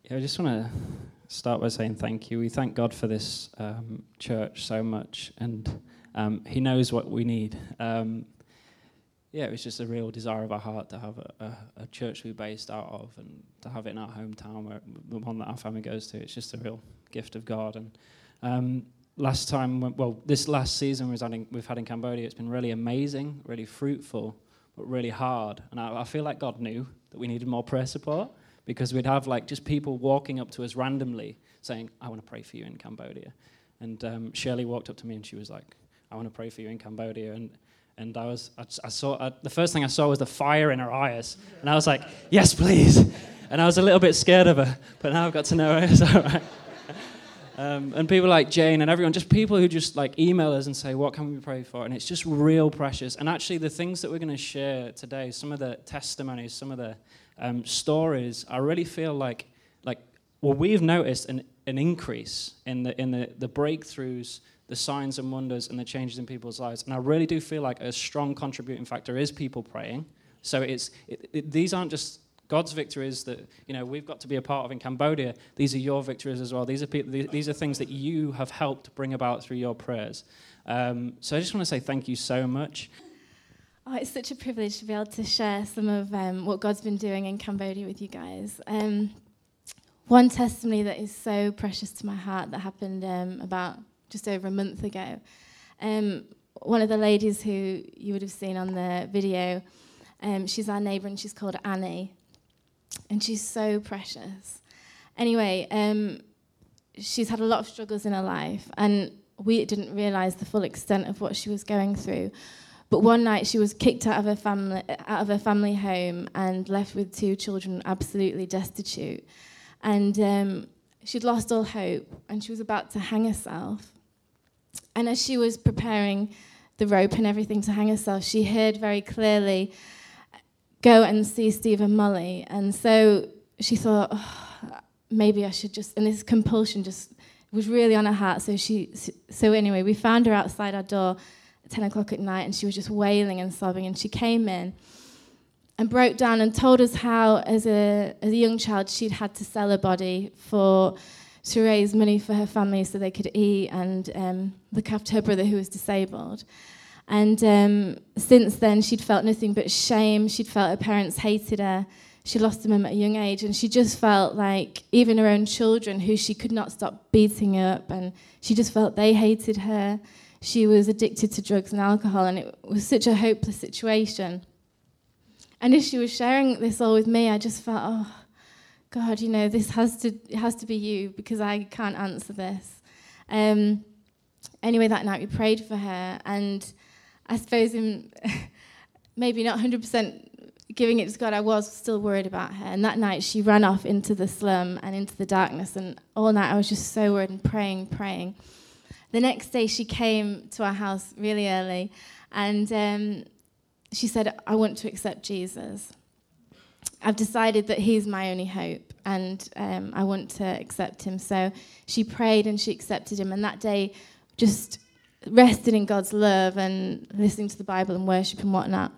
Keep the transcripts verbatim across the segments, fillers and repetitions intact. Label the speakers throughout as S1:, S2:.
S1: Yeah, I just want to start by saying thank you. We thank God for this um, church so much, and um, He knows what we need. Um, yeah, it was just a real desire of our heart to have a, a, a church to be based out of, and to have it in our hometown, where the one that our family goes to. It's just a real gift of God. And um, last time, when, well, this last season we've had, in, we've had in Cambodia, it's been really amazing, really fruitful, but really hard. And I, I feel like God knew that we needed more prayer support, because we'd have like just people walking up to us randomly saying, I want to pray for you in Cambodia. And um, Shirley walked up to me and she was like, I want to pray for you in Cambodia. And and I was, I, I saw, I, the first thing I saw was the fire in her eyes. And I was like, yes, please. And I was a little bit scared of her, but now I've got to know her, it's all right. Um, and people like Jane and everyone, just people who just like email us and say, what can we pray for? And it's just real precious. And actually the things that we're going to share today, some of the testimonies, some of the um, stories, I really feel like, like well, we've noticed an, an increase in the in the, the breakthroughs, the signs and wonders, and the changes in people's lives. And I really do feel like a strong contributing factor is people praying. So it's it, it, these aren't just God's victories that, you know, we've got to be a part of in Cambodia. These are your victories as well. These are people, these are things that you have helped bring about through your prayers. Um, so I just want to say thank you so much.
S2: Oh, it's such a privilege to be able to share some of um, what God's been doing in Cambodia with you guys. Um, one testimony that is so precious to my heart that happened um, about just over a month ago. Um, one of the ladies who you would have seen on the video, um, she's our neighbour and she's called Annie. And she's so precious. Anyway, um, she's had a lot of struggles in her life, and we didn't realise the full extent of what she was going through. But one night she was kicked out of her family, out of her family home, and left with two children, absolutely destitute. And um, she'd lost all hope, and she was about to hang herself. And as she was preparing the rope and everything to hang herself, she heard very clearly, go and see Stephen Mully. And so she thought, oh, maybe I should just, and this compulsion just was really on her heart. So she, so anyway, we found her outside our door at ten o'clock at night, and she was just wailing and sobbing. And she came in and broke down and told us how, as a as a young child, she'd had to sell her body for to raise money for her family so they could eat and um, look after her brother who was disabled. And um, since then, she'd felt nothing but shame. She'd felt her parents hated her. She lost them at a young age, and she just felt like even her own children, who she could not stop beating up, and she just felt they hated her. She was addicted to drugs and alcohol, and it was such a hopeless situation. And as she was sharing this all with me, I just felt, oh, God, you know, this has to it has to be you, because I can't answer this. Um, anyway, that night we prayed for her, and I suppose in maybe not one hundred percent giving it to God, I was still worried about her. And that night she ran off into the slum and into the darkness, and all night I was just so worried and praying, praying. The next day she came to our house really early, and um, she said, I want to accept Jesus. I've decided that he's my only hope, and um, I want to accept him. So she prayed and she accepted him, and that day just rested in God's love and listening to the Bible and worship and whatnot.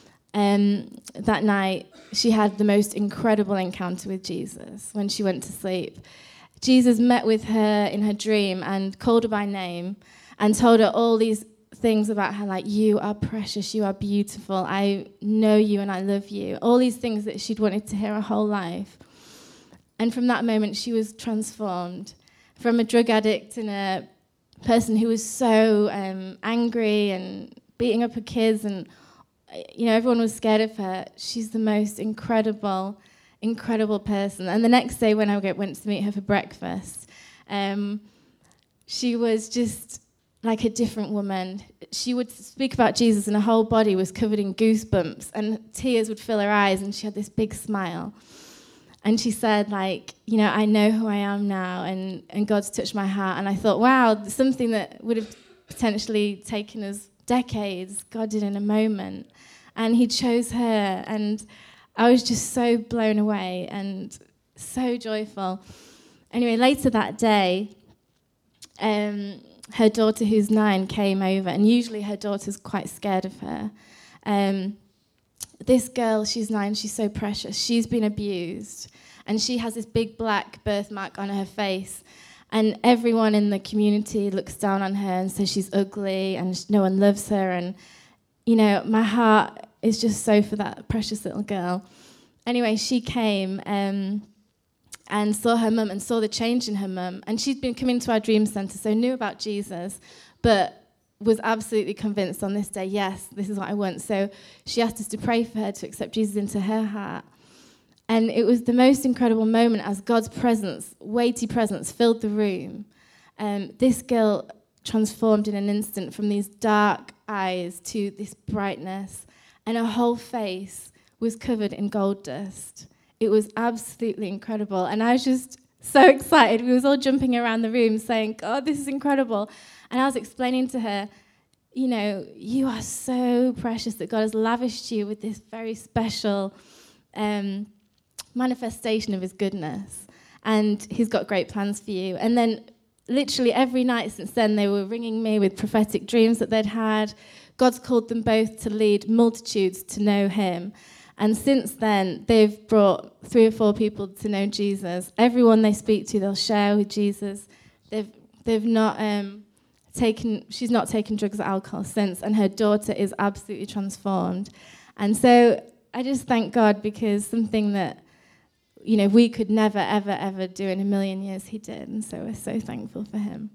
S2: Um, that night, she had the most incredible encounter with Jesus when she went to sleep. Jesus met with her in her dream and called her by name and told her all these things about her, like, you are precious, you are beautiful, I know you and I love you. All these things that she'd wanted to hear her whole life. And from that moment, she was transformed from a drug addict and a person who was so um, angry and beating up her kids, and you know, everyone was scared of her. She's the most incredible, incredible person. And the next day when I went to meet her for breakfast, um, she was just like a different woman. She would speak about Jesus and her whole body was covered in goosebumps and tears would fill her eyes, and she had this big smile. And she said, like, you know, I know who I am now, and, and God's touched my heart. And I thought, wow, something that would have potentially taken us decades, God did in a moment. And he chose her, and I was just so blown away and so joyful. Anyway, later that day, um, her daughter, who's nine, came over, and usually her daughter's quite scared of her. Um, this girl, she's nine, she's so precious. She's been abused, And she has this big black birthmark on her face. And everyone in the community looks down on her and says she's ugly and no one loves her. And, you know, my heart is just so for that precious little girl. Anyway, she came um, and saw her mum and saw the change in her mum. And she'd been coming to our dream centre, so knew about Jesus, but was absolutely convinced on this day, yes, this is what I want. So she asked us to pray for her to accept Jesus into her heart. And it was the most incredible moment as God's presence, weighty presence, filled the room. Um, this girl transformed in an instant from these dark eyes to this brightness, and her whole face was covered in gold dust. It was absolutely incredible. And I was just so excited. We was all jumping around the room saying, God, this is incredible. And I was explaining to her, you know, you are so precious that God has lavished you with this very special um manifestation of his goodness, and he's got great plans for you. And then literally every night since then, they were ringing me with prophetic dreams that they'd had. God's called them both to lead multitudes to know him. And since then, they've brought three or four people to know Jesus. Everyone they speak to, they'll share with Jesus. They've they've not um, taken, she's not taken drugs or alcohol since, and her daughter is absolutely transformed. And so I just thank God, because something that, you know, we could never, ever, ever do in a million years, he did. And so we're so thankful for him.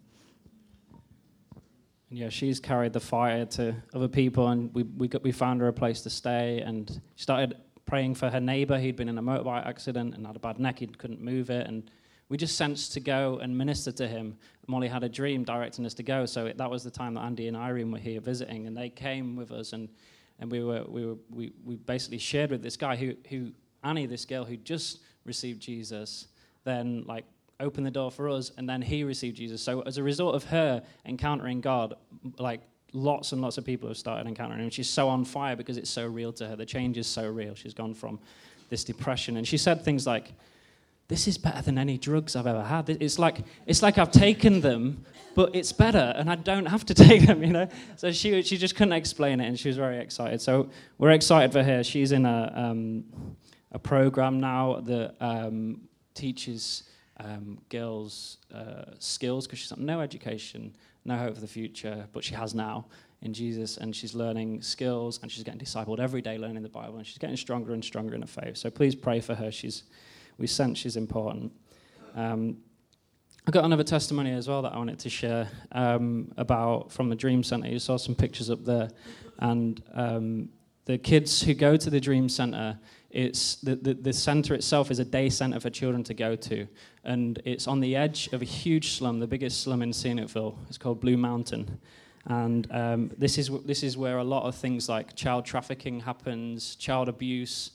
S1: Yeah, she's carried the fire to other people, and we we got, we found her a place to stay, and she started praying for her neighbour. He'd been in a motorbike accident and had a bad neck. He couldn't move it, and we just sensed to go and minister to him. Molly had a dream directing us to go, so it, that was the time that Andy and Irene were here visiting, and they came with us, and and we were we were we, we basically shared with this guy who who Annie, this girl who just received Jesus, then like opened the door for us, and then he received Jesus. So as a result of her encountering God, like lots and lots of people have started encountering him. She's so on fire because it's so real to her. The change is so real. She's gone from this depression, and she said things like, "This is better than any drugs I've ever had. It's like it's like I've taken them, but it's better, and I don't have to take them." You know. So she she just couldn't explain it, and she was very excited. So we're excited for her. She's in a um, a program now that um, teaches um, girls uh, skills, because she's got no education, no hope for the future, but she has now in Jesus, and she's learning skills, and she's getting discipled every day, learning the Bible, and she's getting stronger and stronger in her faith. So please pray for her. She's we sense she's important. Um, I've got another testimony as well that I wanted to share um, about from the Dream Centre. You saw some pictures up there, and um, the kids who go to the Dream Centre, it's the, the, the centre itself is a day centre for children to go to, and it's on the edge of a huge slum, the biggest slum in Scenicville. It's called Blue Mountain, and um, this is this is where a lot of things like child trafficking happens, child abuse.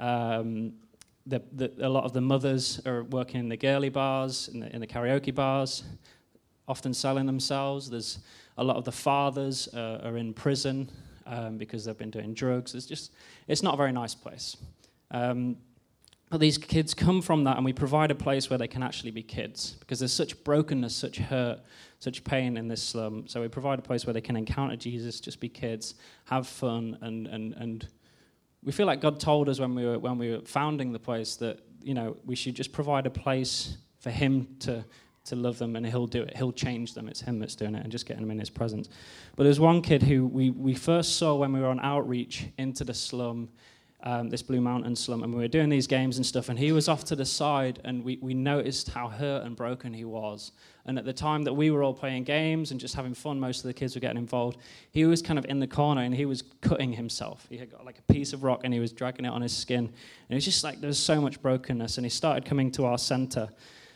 S1: Um, the, the, a lot of the mothers are working in the girly bars, in the, in the karaoke bars, often selling themselves. There's a lot of the fathers uh, are in prison um, because they've been doing drugs. It's just it's not a very nice place. Um, but these kids come from that, and we provide a place where they can actually be kids, because there's such brokenness, such hurt, such pain in this slum. So we provide a place where they can encounter Jesus, just be kids, have fun, and and and we feel like God told us when we were when we were founding the place that, you know, we should just provide a place for Him to to love them, and He'll do it. He'll change them. It's Him that's doing it, and just getting them in His presence. But there's one kid who we we first saw when we were on outreach into the slum. Um, this Blue Mountain slum, and we were doing these games and stuff, and he was off to the side, and we, we noticed how hurt and broken he was. And at the time that we were all playing games and just having fun, most of the kids were getting involved, he was kind of in the corner, and he was cutting himself. He had got like a piece of rock, and he was dragging it on his skin. And it was just like, there was so much brokenness, and he started coming to our center,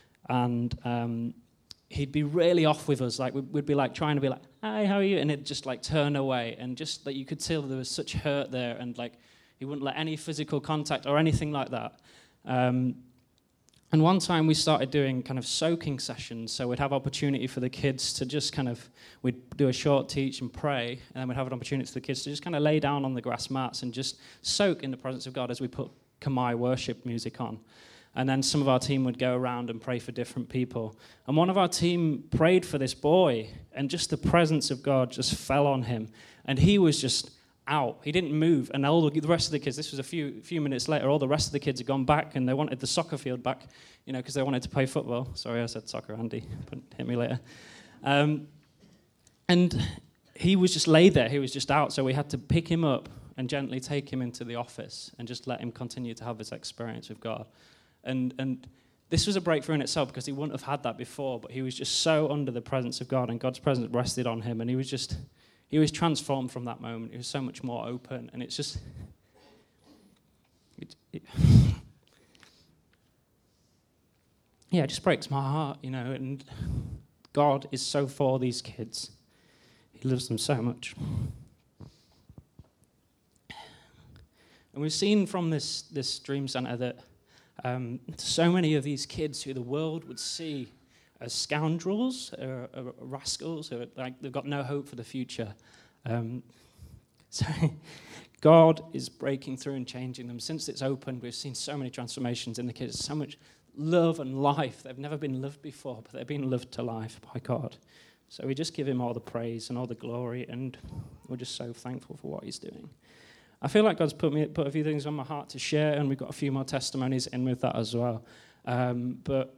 S1: and um, he'd be really off with us. Like we'd, we'd be like trying to be like, "Hi, how are you?" And he'd just like turn away, and just that like, you could tell there was such hurt there, and like he wouldn't let any physical contact or anything like that. Um, and one time we started doing kind of soaking sessions, so we'd have opportunity for the kids to just kind of, we'd do a short teach and pray, and then we'd have an opportunity for the kids to just kind of lay down on the grass mats and just soak in the presence of God as we put Kamai worship music on. And then some of our team would go around and pray for different people. And one of our team prayed for this boy, and just the presence of God just fell on him. And he was just out. He didn't move. And all the rest of the kids, this was a few few minutes later, all the rest of the kids had gone back and they wanted the soccer field back, you know, because they wanted to play football. Sorry, I said soccer, Andy. But hit me later. Um, and he was just laid there. He was just out. So we had to pick him up and gently take him into the office and just let him continue to have this experience with God. And and this was a breakthrough in itself because he wouldn't have had that before, but he was just so under the presence of God and God's presence rested on him and he was just, he was transformed from that moment. He was so much more open and it's just, it, it, yeah, it just breaks my heart, you know, and God is so for these kids. He loves them so much. And we've seen from this, this Dream Center that Um, so many of these kids who the world would see as scoundrels, or, or rascals, or like they've got no hope for the future. Um, so God is breaking through and changing them. Since it's opened, we've seen so many transformations in the kids, so much love and life. They've never been loved before, but they've been loved to life by God. So we just give him all the praise and all the glory, and we're just so thankful for what he's doing. I feel like God's put me put a few things on my heart to share, and we've got a few more testimonies in with that as well. Um, but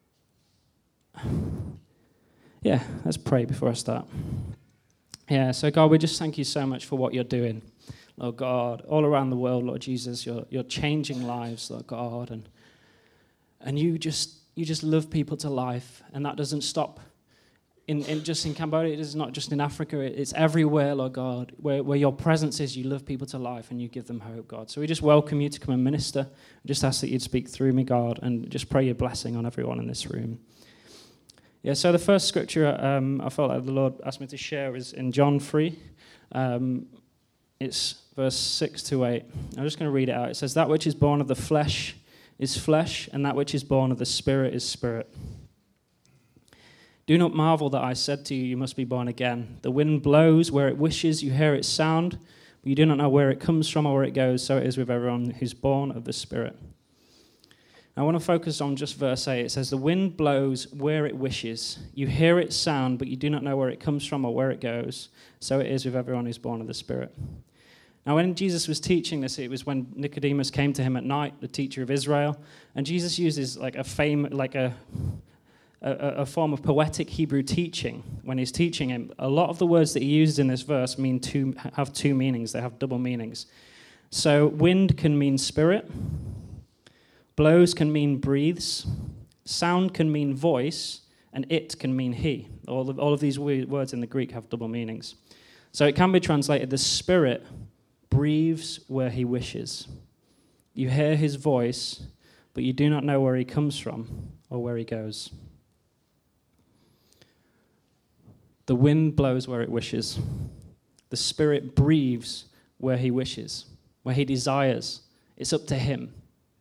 S1: yeah, let's pray before I start. Yeah, so God, we just thank you so much for what you're doing, Lord God, all around the world, Lord Jesus. You're you're changing lives, Lord God, and and you just you just love people to life, and that doesn't stop. In, in just in Cambodia, it is not just in Africa, it's everywhere, Lord God, where, where your presence is, you love people to life and you give them hope, God. So we just welcome you to come and minister. We just ask that you'd speak through me, God, and just pray your blessing on everyone in this room. Yeah, so the first scripture um, I felt like the Lord asked me to share is in John three. Um, it's verse six to eight. I'm just going to read it out. It says, "That which is born of the flesh is flesh, and that which is born of the Spirit is spirit. Do not marvel that I said to you, you must be born again. The wind blows where it wishes, you hear its sound, but you do not know where it comes from or where it goes. So it is with everyone who's born of the Spirit." I want to focus on just verse eight. It says, "The wind blows where it wishes. You hear its sound, but you do not know where it comes from or where it goes. So it is with everyone who's born of the Spirit." Now, when Jesus was teaching this, it was when Nicodemus came to him at night, the teacher of Israel, and Jesus uses like a fame, like a... A, a form of poetic Hebrew teaching when he's teaching him. A lot of the words that he uses in this verse mean two, have two meanings. They have double meanings. So wind can mean spirit, blows can mean breathes, sound can mean voice, and it can mean he. All of, all of these words in the Greek have double meanings. So it can be translated, the Spirit breathes where he wishes. You hear his voice, but you do not know where he comes from or where he goes. The wind blows where it wishes. The Spirit breathes where he wishes, where he desires. It's up to him.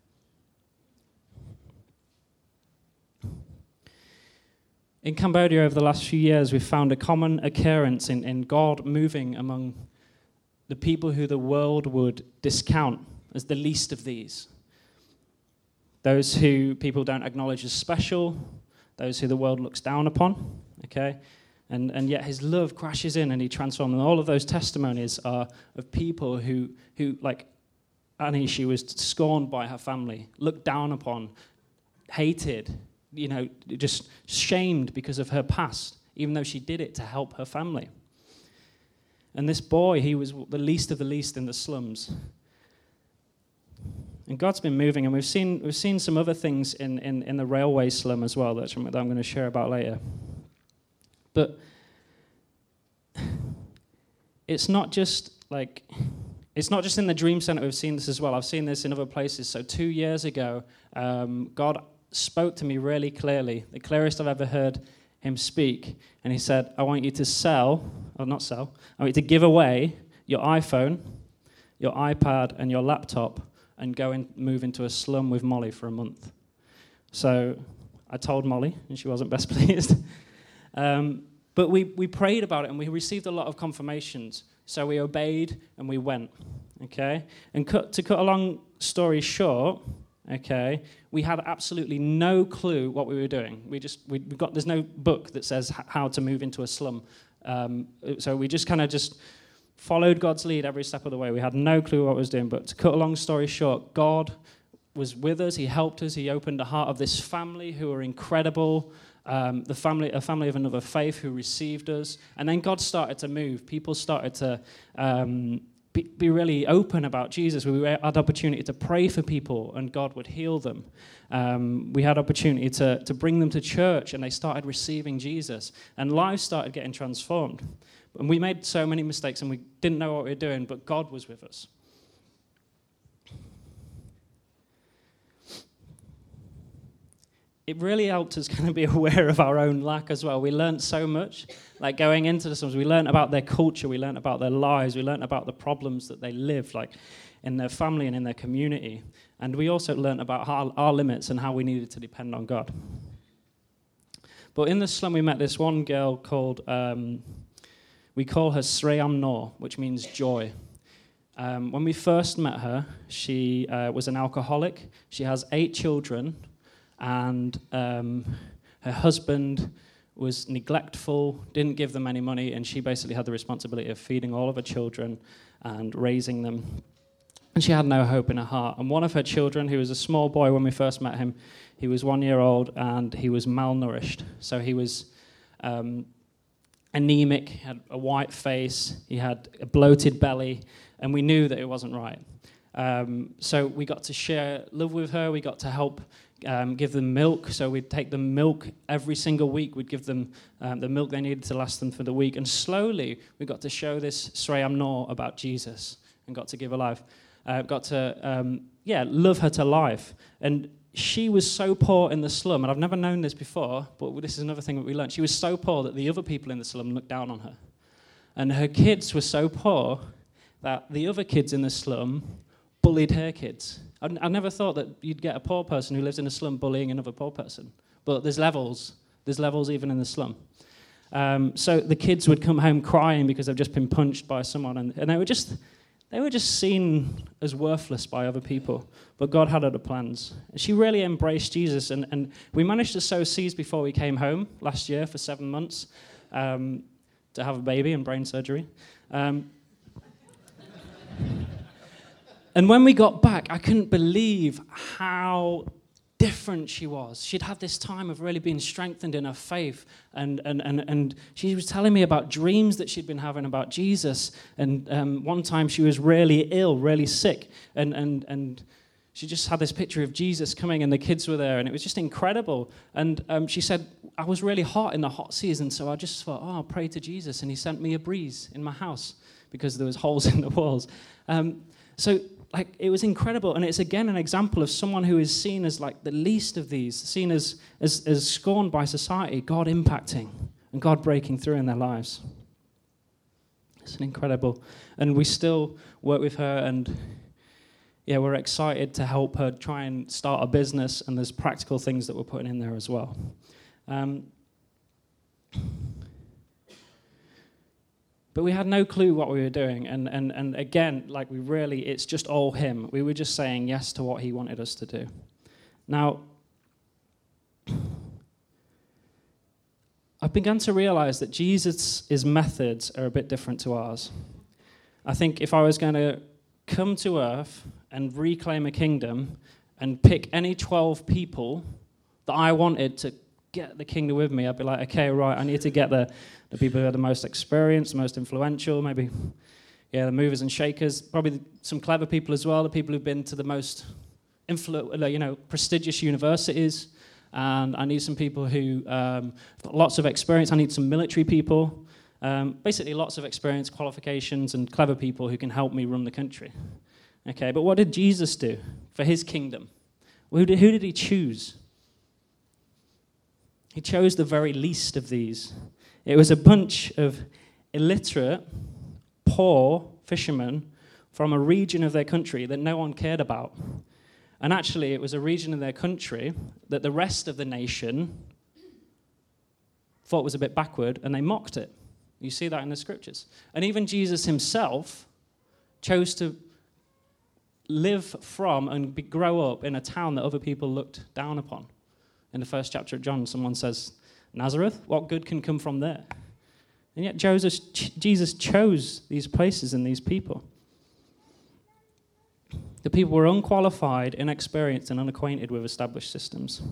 S1: In Cambodia over the last few years, we've found a common occurrence in, in God moving among the people who the world would discount as the least of these. Those who people don't acknowledge as special, those who the world looks down upon, okay? And and yet his love crashes in and he transforms them. All of those testimonies are of people who, who like Annie, she was scorned by her family, looked down upon, hated, you know, just shamed because of her past, even though she did it to help her family. And this boy, he was the least of the least in the slums. And God's been moving, and we've seen we've seen some other things in, in, in the railway slum as well that I'm going to share about later. But it's not just like, it's not just in the Dream Center we've seen this as well. I've seen this in other places. So two years ago, um, God spoke to me really clearly, the clearest I've ever heard him speak. And he said, I want you to sell, or not sell, I want you to give away your iPhone, your iPad, and your laptop, and go and move into a slum with Molly for a month. So I told Molly, and she wasn't best pleased. Um, but we, we prayed about it, and we received a lot of confirmations. So we obeyed, and we went, okay? And cut, to cut a long story short, okay, we had absolutely no clue what we were doing. We just, we, we got, there's no book that says h- how to move into a slum. Um, so we just kind of just followed God's lead every step of the way. We had no clue what we was doing, but to cut a long story short, God was with us. He helped us. He opened the heart of this family who were incredible, um, the family, a family of another faith who received us. And then God started to move. People started to um, be, be really open about Jesus. We had opportunity to pray for people, and God would heal them. Um, we had opportunity to, to bring them to church, and they started receiving Jesus. And lives started getting transformed. And we made so many mistakes, and we didn't know what we were doing, but God was with us. It really helped us kind of be aware of our own lack as well. We learned so much, like going into the Slums. We learned about their culture. We learned about their lives. We learned about the problems that they lived, like in their family and in their community. And we also learned about our, our limits and how we needed to depend on God. But in the slum, we met this one girl called, um, we call her Sreyam Noor, which means joy. Um, when we first met her, she uh, was an alcoholic. She has eight children. And um, her husband was neglectful, didn't give them any money, and she basically had the responsibility of feeding all of her children and raising them. And she had no hope in her heart. And one of her children, who was a small boy when we first met him, he was one year old, and he was malnourished. So he was um, anemic, had a white face, he had a bloated belly, and we knew that it wasn't right. Um, so we got to share love with her, we got to help Um, give them milk, so we'd take them milk every single week. We'd give them um, the milk they needed to last them for the week. And slowly, we got to show this Sreyam Noor about Jesus and got to give her life. Uh, got to, um, yeah, love her to life. And she was so poor in the slum, and I've never known this before, but this is another thing that we learned. She was so poor that the other people in the slum looked down on her. And her kids were so poor that the other kids in the slum bullied her kids. I, I never thought that you'd get a poor person who lives in a slum bullying another poor person. But there's levels. There's levels even in the slum. Um, so the kids would come home crying because they've just been punched by someone, and, and they were just they were just seen as worthless by other people. But God had other plans. She really embraced Jesus, and, and we managed to sow seeds before we came home last year for seven months um, to have a baby and brain surgery. Um, And when we got back, I couldn't believe how different she was. She'd had this time of really being strengthened in her faith. And and and, and she was telling me about dreams that she'd been having about Jesus. And um, one time she was really ill, really sick. And, and, and she just had this picture of Jesus coming, and the kids were there. And it was just incredible. And um, she said, I was really hot in the hot season, so I just thought, oh, I'll pray to Jesus. And he sent me a breeze in my house because there was holes in the walls. Um, so... Like, it was incredible, and it's again an example of someone who is seen as like the least of these, seen as, as, as scorned by society, God impacting and God breaking through in their lives. It's an incredible, and we still work with her, and yeah, we're excited to help her try and start a business, and there's practical things that we're putting in there as well. Um, But we had no clue what we were doing, and, and, and again, like we really, it's just all him. We were just saying yes to what he wanted us to do. Now, I've begun to realize that Jesus' methods are a bit different to ours. I think if I was going to come to earth and reclaim a kingdom and pick any twelve people that I wanted to get the kingdom with me, I'd be like, okay, right, I need to get the, the people who are the most experienced, the most influential, maybe, yeah, the movers and shakers, probably some clever people as well, the people who've been to the most, influ- you know, prestigious universities, and I need some people who um, have got lots of experience. I need some military people, um, basically lots of experience, qualifications, and clever people who can help me run the country. Okay, but what did Jesus do for his kingdom? Who did, who did he choose? He chose the very least of these. It was a bunch of illiterate, poor fishermen from a region of their country that no one cared about. And actually, it was a region of their country that the rest of the nation thought was a bit backward, and they mocked it. You see that in the scriptures. And even Jesus himself chose to live from and be, grow up in a town that other people looked down upon. In the first chapter of John, someone says, Nazareth, what good can come from there? And yet Joseph, Jesus chose these places and these people. The people were unqualified, inexperienced, and unacquainted with established systems.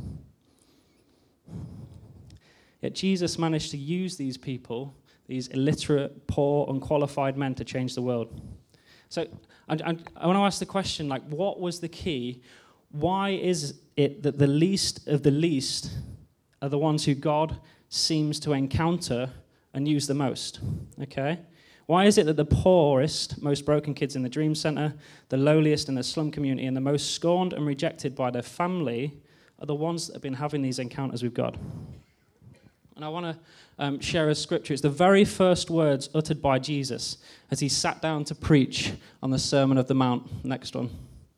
S1: Yet Jesus managed to use these people, these illiterate, poor, unqualified men, to change the world. So I, I, I want to ask the question, like, what was the key? Why is it that the least of the least are the ones who God seems to encounter and use the most? Okay? Why is it that the poorest, most broken kids in the Dream Center, the lowliest in the slum community, and the most scorned and rejected by their family are the ones that have been having these encounters with God? And I want to um, share a scripture. It's the very first words uttered by Jesus as he sat down to preach on the Sermon of the Mount. Next one.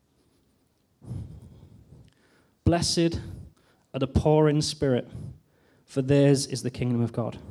S1: Blessed are the poor in spirit, for theirs is the kingdom of God.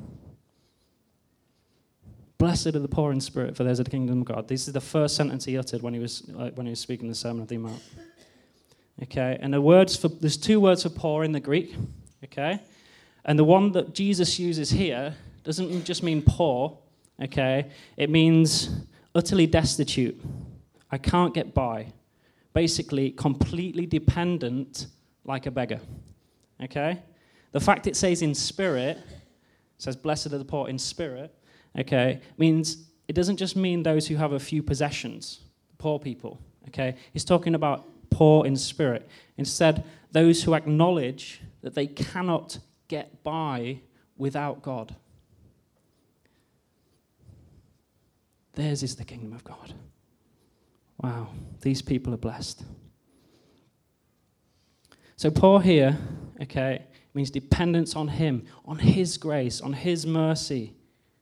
S1: Blessed are the poor in spirit, for theirs is the kingdom of God. This is the first sentence he uttered when he was uh, when he was speaking the Sermon of the Mount. Okay, and the words for there's two words for poor in the Greek. Okay, and the one that Jesus uses here doesn't just mean poor. Okay, it means utterly destitute. I can't get by. Basically, completely dependent, like a beggar. Okay, the fact it says in spirit, it says blessed are the poor in spirit. Okay, means it doesn't just mean those who have a few possessions, poor people, okay? He's talking about poor in spirit. Instead, those who acknowledge that they cannot get by without God. Theirs is the kingdom of God. Wow, these people are blessed. So poor here, okay, means dependence on him, on his grace, on his mercy,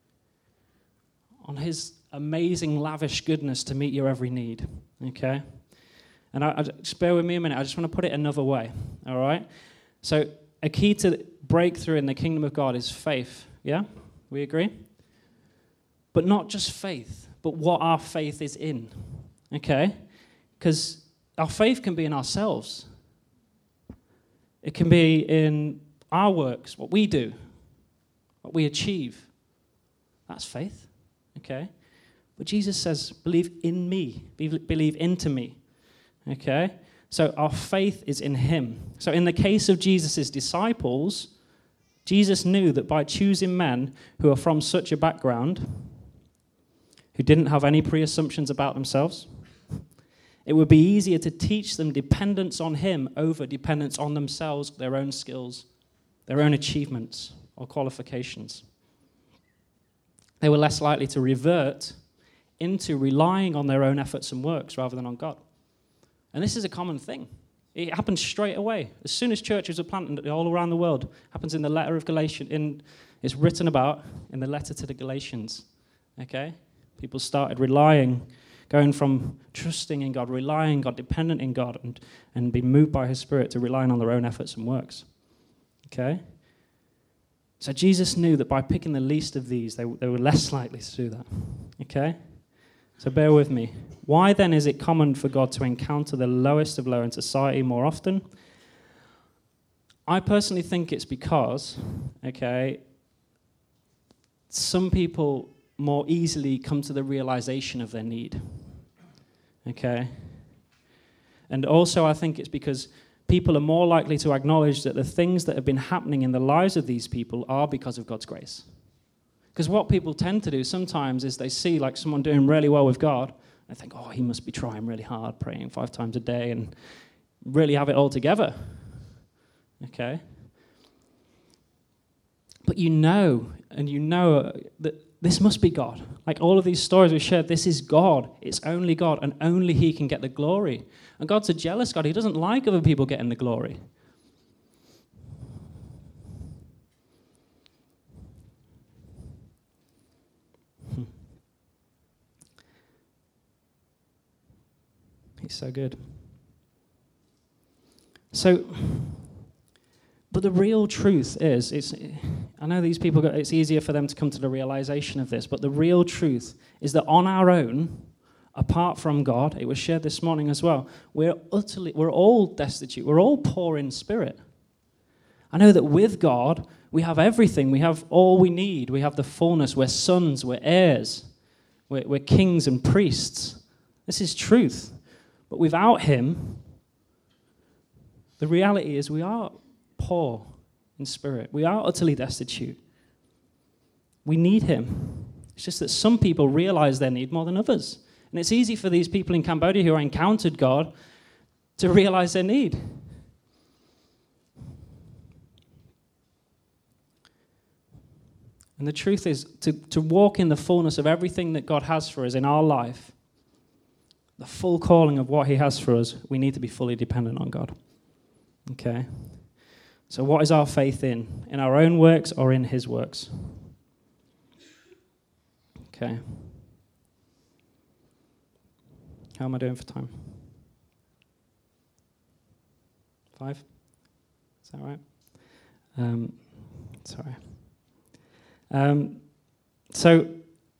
S1: on his amazing, lavish goodness to meet your every need, okay? And I, I, just bear with me a minute. I just want to put it another way, all right? So a key to breakthrough in the kingdom of God is faith, yeah? We agree? But not just faith, but what our faith is in, okay? Because our faith can be in ourselves. It can be in our works, what we do, what we achieve. That's faith. Okay, but Jesus says, believe in me, believe into me, okay? So our faith is in him. So in the case of Jesus' disciples, Jesus knew that by choosing men who are from such a background, who didn't have any pre-assumptions about themselves, it would be easier to teach them dependence on him over dependence on themselves, their own skills, their own achievements or qualifications. They were less likely to revert into relying on their own efforts and works rather than on God. And this is a common thing. It happens straight away. As soon as churches are planted all around the world, it happens in the letter of Galatians, in, it's written about in the letter to the Galatians. Okay? People started relying, going from trusting in God, relying on God, dependent in God, and, and being moved by his Spirit to relying on their own efforts and works. Okay? So Jesus knew that by picking the least of these, they, they were less likely to do that. Okay? So bear with me. Why then is it common for God to encounter the lowest of low in society more often? I personally think it's because, okay, some people more easily come to the realization of their need. Okay? And also I think it's because people are more likely to acknowledge that the things that have been happening in the lives of these people are because of God's grace. Because what people tend to do sometimes is they see like someone doing really well with God, and they think, oh, he must be trying really hard, praying five times a day, and really have it all together. Okay? But you know, and you know that this must be God. Like all of these stories we shared, this is God. It's only God, and only he can get the glory. And God's a jealous God. He doesn't like other people getting the glory. Hmm. He's so good. So, but the real truth is, it's, I know these people, it's easier for them to come to the realization of this, but the real truth is that on our own, apart from God, it was shared this morning as well, we're utterly, we're all destitute, we're all poor in spirit. I know that with God, we have everything. We have all we need. We have the fullness. We're sons. We're heirs. We're, we're kings and priests. This is truth. But without him, the reality is we are poor in spirit. We are utterly destitute. We need him. It's just that some people realize their need more than others. And it's easy for these people in Cambodia who encountered God to realize their need. And the truth is, to, to walk in the fullness of everything that God has for us in our life, the full calling of what he has for us, we need to be fully dependent on God. Okay? So what is our faith in? In our own works or in his works? Okay. How am I doing for time? Five? Is that right? Um, sorry. Um, so,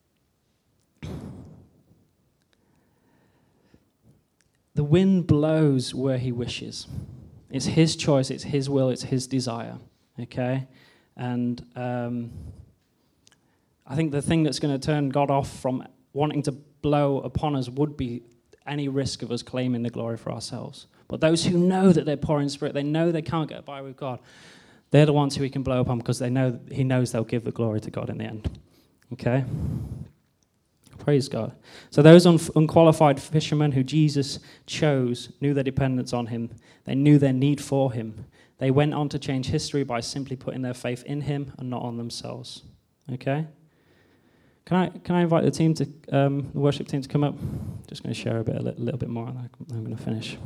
S1: the wind blows where he wishes. It's his choice, it's his will, it's his desire, okay? And um, I think the thing that's going to turn God off from wanting to blow upon us would be any risk of us claiming the glory for ourselves. But those who know that they're poor in spirit, they know they can't get by with God, they're the ones who he can blow upon because they know he knows they'll give the glory to God in the end. Okay? Praise God. So those un- unqualified fishermen who Jesus chose knew their dependence on him. They knew their need for him. They went on to change history by simply putting their faith in him and not on themselves. Okay? Can I can I invite the team to um, the worship team to come up? Just going to share a bit a li- little bit more, and I'm going to finish.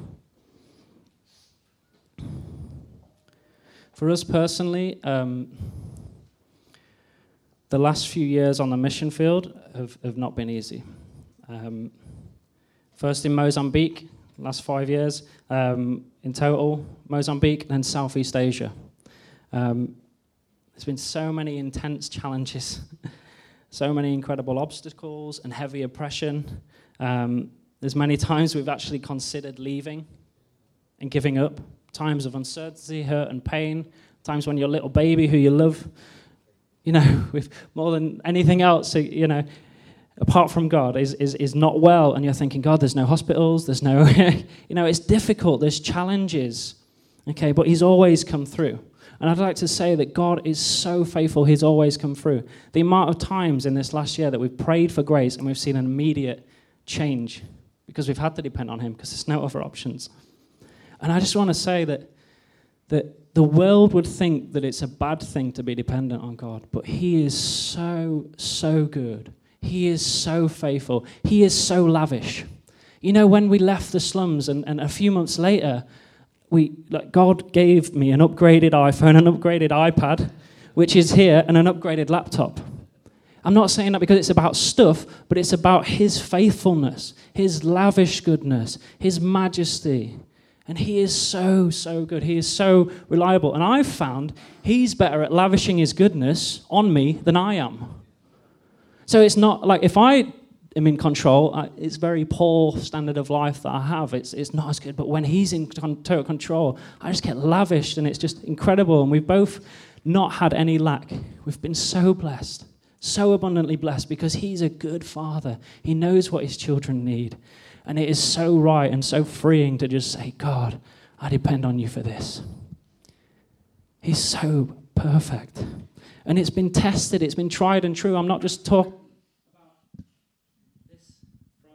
S1: For us personally, um, the last few years on the mission field have, have not been easy. Um, first in Mozambique, last five years, um, in total, Mozambique, and then Southeast Asia. Um, there's been so many intense challenges, so many incredible obstacles and heavy oppression. Um, there's many times we've actually considered leaving and giving up. Times of uncertainty, hurt and pain, times when your little baby who you love, you know, with more than anything else, you know, apart from God, is is is not well, and you're thinking, God, there's no hospitals, there's no, you know, it's difficult, there's challenges, okay, but he's always come through. And I'd like to say that God is so faithful, he's always come through. The amount of times in this last year that we've prayed for grace and we've seen an immediate change because we've had to depend on him because there's no other options. And I just want to say that that the world would think that it's a bad thing to be dependent on God, but he is so, so good. He is so faithful. He is so lavish. You know, when we left the slums and, and a few months later, we like God gave me an upgraded iPhone, an upgraded iPad, which is here, and an upgraded laptop. I'm not saying that because it's about stuff, but it's about his faithfulness, his lavish goodness, his majesty. And he is so, so good. He is so reliable. And I've found he's better at lavishing his goodness on me than I am. So it's not like if I am in control, I, it's very poor standard of life that I have. It's it's not as good. But when he's in con- total control, I just get lavished and it's just incredible. And we've both not had any lack. We've been so blessed, so abundantly blessed because he's a good father. He knows what his children need. And it is so right and so freeing to just say, God, I depend on you for this. He's so perfect. And it's been tested, it's been tried and true. I'm not just talking about this from...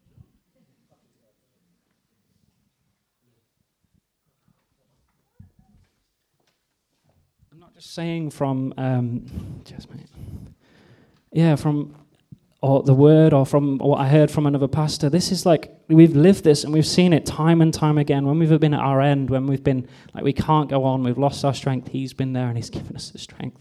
S1: I'm not just saying from... Um, just mate. Yeah, from... or the word, or from what I heard from another pastor. This is like, we've lived this and we've seen it time and time again. When we've been at our end, when we've been like, we can't go on, we've lost our strength, he's been there and he's given us the strength.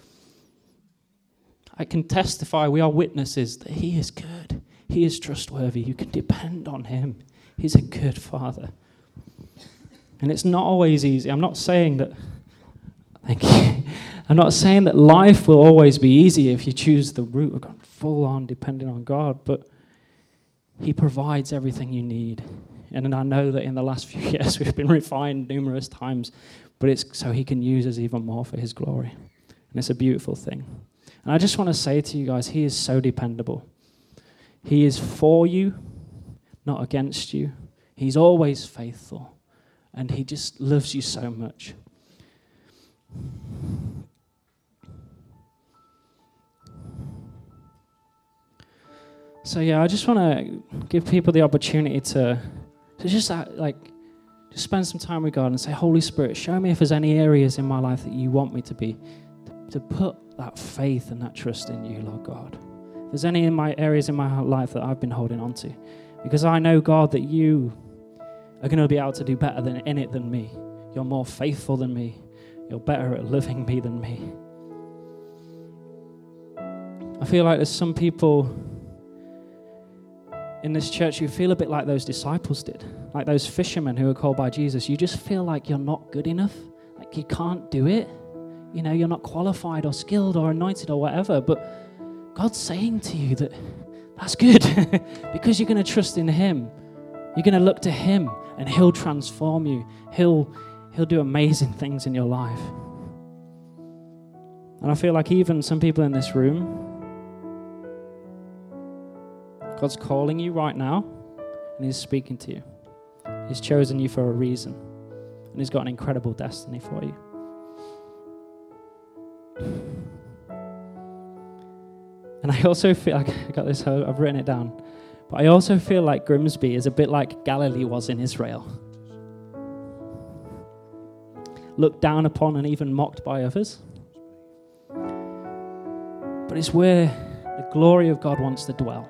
S1: I can testify, we are witnesses that he is good. He is trustworthy. You can depend on him. He's a good father. And it's not always easy. I'm not saying that, thank you. I'm not saying that life will always be easy if you choose the route of God, full on depending on God, but he provides everything you need And I know that in the last few years we've been refined numerous times, but it's so he can use us even more for his glory. And it's a beautiful thing. And I just want to say to you guys, he is so dependable. He is for you, not against you. He's always faithful. And he just loves you so much. So yeah, I just want to give people the opportunity to, to just uh, like, just spend some time with God and say, Holy Spirit, show me if there's any areas in my life that you want me to be, to, to put that faith and that trust in you, Lord God. If there's any in my areas in my life that I've been holding on to, because I know, God, that you are going to be able to do better than in it than me. You're more faithful than me. You're better at loving me than me. I feel like there's some people in this church who feel a bit like those disciples did, like those fishermen who were called by Jesus. You just feel like you're not good enough, like you can't do it. You know, you're not qualified or skilled or anointed or whatever, but God's saying to you that that's good because you're going to trust in him. You're going to look to him and he'll transform you. He'll, he'll do amazing things in your life. And I feel like even some people in this room, God's calling you right now, and he's speaking to you. He's chosen you for a reason, and he's got an incredible destiny for you. And I also feel like, I got this, I've written it down, but I also feel like Grimsby is a bit like Galilee was in Israel. Looked down upon and even mocked by others. But it's where the glory of God wants to dwell.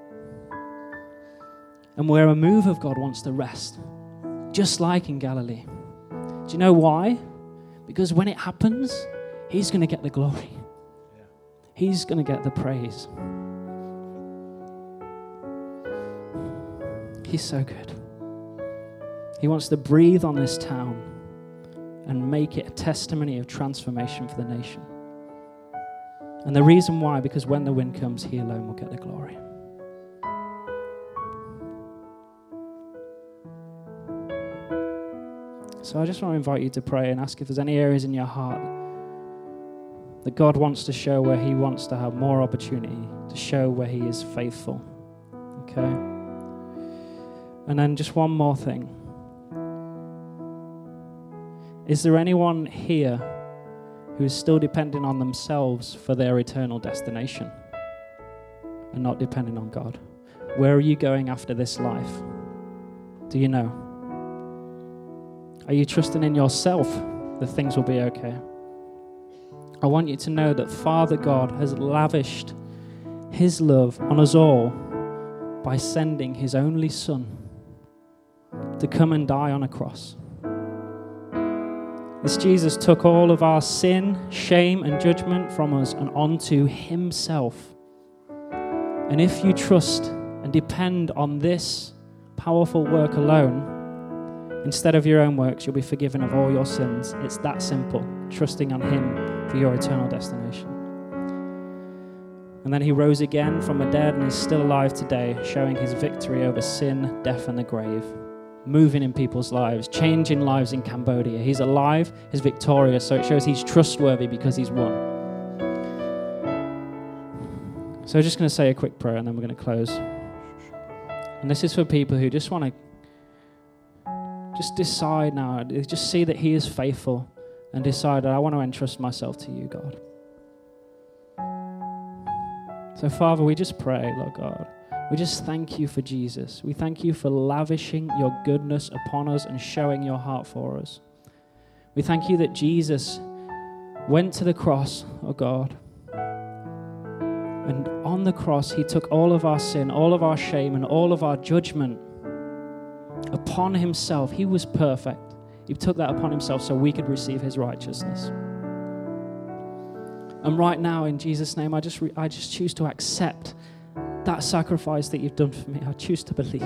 S1: And where a move of God wants to rest, just like in Galilee. Do you know why? Because when it happens, he's going to get the glory. Yeah. He's going to get the praise. He's so good. He wants to breathe on this town and make it a testimony of transformation for the nation. And the reason why, because when the wind comes, he alone will get the glory. So I just want to invite you to pray and ask if there's any areas in your heart that God wants to show where he wants to have more opportunity, to show where he is faithful. Okay? And then just one more thing. Is there anyone here who is still depending on themselves for their eternal destination and not depending on God? Where are you going after this life? Do you know? Are you trusting in yourself that things will be okay? I want you to know that Father God has lavished his love on us all by sending his only Son to come and die on a cross. This Jesus took all of our sin, shame, and judgment from us and onto himself. And if you trust and depend on this powerful work alone, instead of your own works, you'll be forgiven of all your sins. It's that simple, trusting on him for your eternal destination. And then he rose again from the dead and is still alive today, showing his victory over sin, death, and the grave, moving in people's lives, changing lives in Cambodia. He's alive, he's victorious, so it shows he's trustworthy because he's won. So I'm just going to say a quick prayer and then we're going to close. And this is for people who just want to Just decide now, just see that he is faithful and decide that I want to entrust myself to you, God. So, Father, we just pray, Lord God. We just thank you for Jesus. We thank you for lavishing your goodness upon us and showing your heart for us. We thank you that Jesus went to the cross, oh God. And on the cross, he took all of our sin, all of our shame, and all of our judgment upon himself. He was perfect. He took that upon himself so we could receive his righteousness. And right now, in Jesus' name, I just re- I just choose to accept that sacrifice that you've done for me. I choose to believe.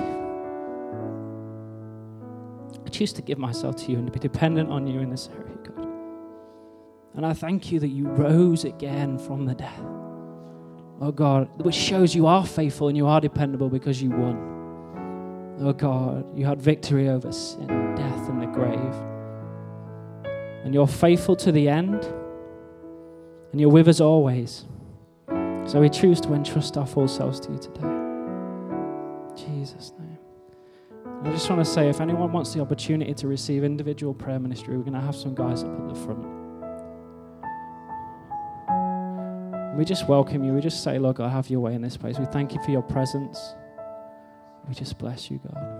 S1: I choose to give myself to you and to be dependent on you in this area, God. And I thank you that you rose again from the dead. Oh God, which shows you are faithful and you are dependable because you won. Oh God, you had victory over sin, death, and the grave. And you're faithful to the end. And you're with us always. So we choose to entrust our full selves to you today. In Jesus' name. I just want to say, if anyone wants the opportunity to receive individual prayer ministry, we're going to have some guys up at the front. We just welcome you. We just say, Lord God, have your way in this place. We thank you for your presence. We just bless you, God.